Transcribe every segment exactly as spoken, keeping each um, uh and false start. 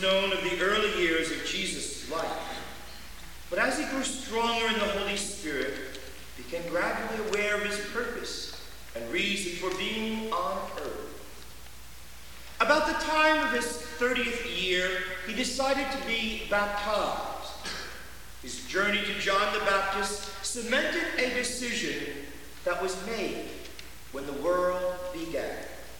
known of the early years of Jesus' life. But as he grew stronger in the Holy Spirit, he became gradually aware of his purpose and reason for being on earth. About the time of his thirtieth year, he decided to be baptized. His journey to John the Baptist cemented a decision that was made when the world began.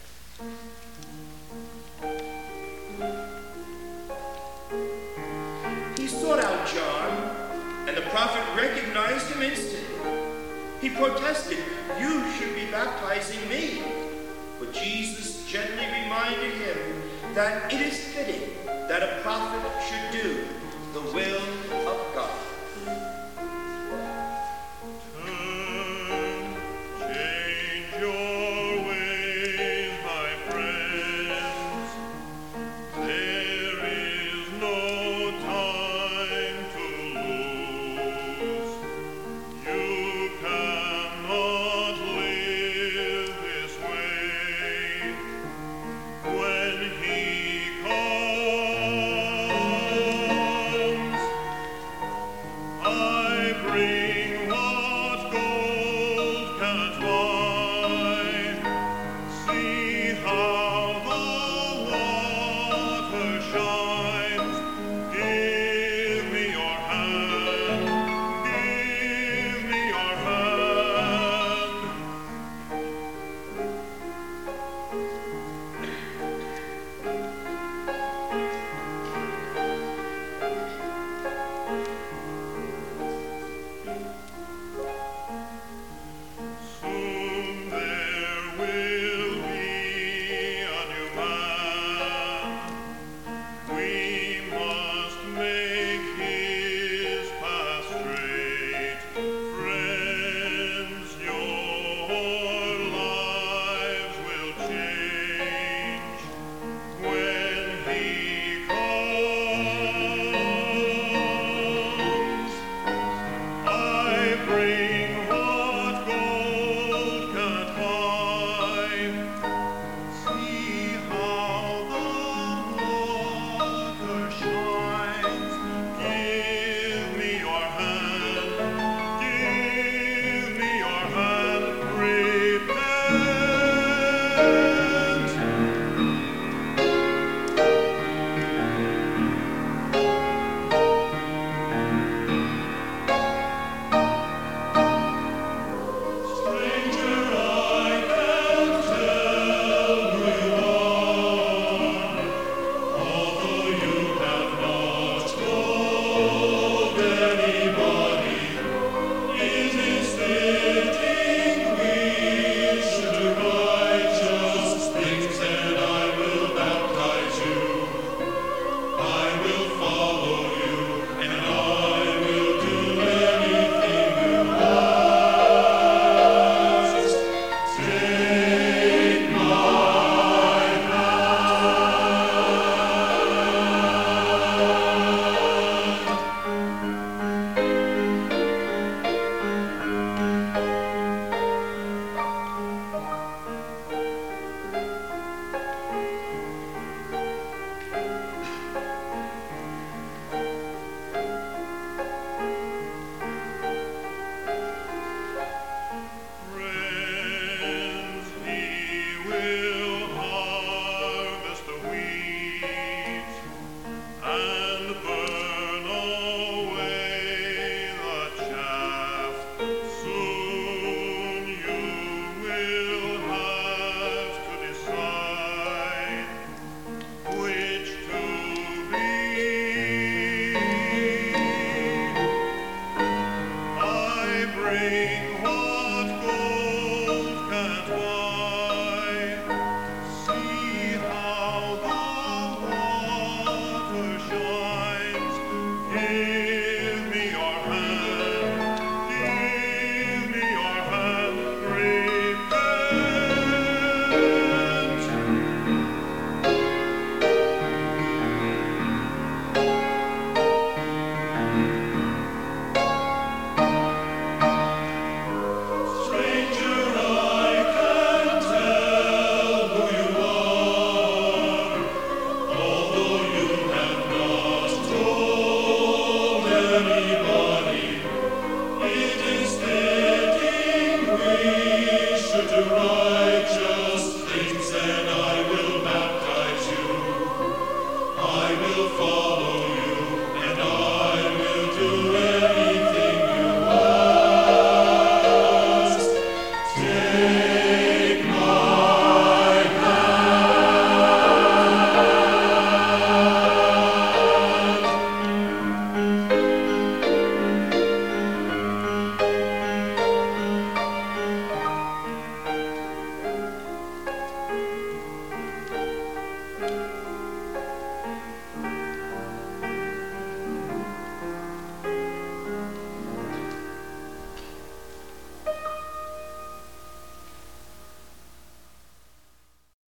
He sought out John, and the prophet recognized him instantly. He protested, "You should be baptizing me." But Jesus gently reminded him that it is fitting that a prophet should do the will of God.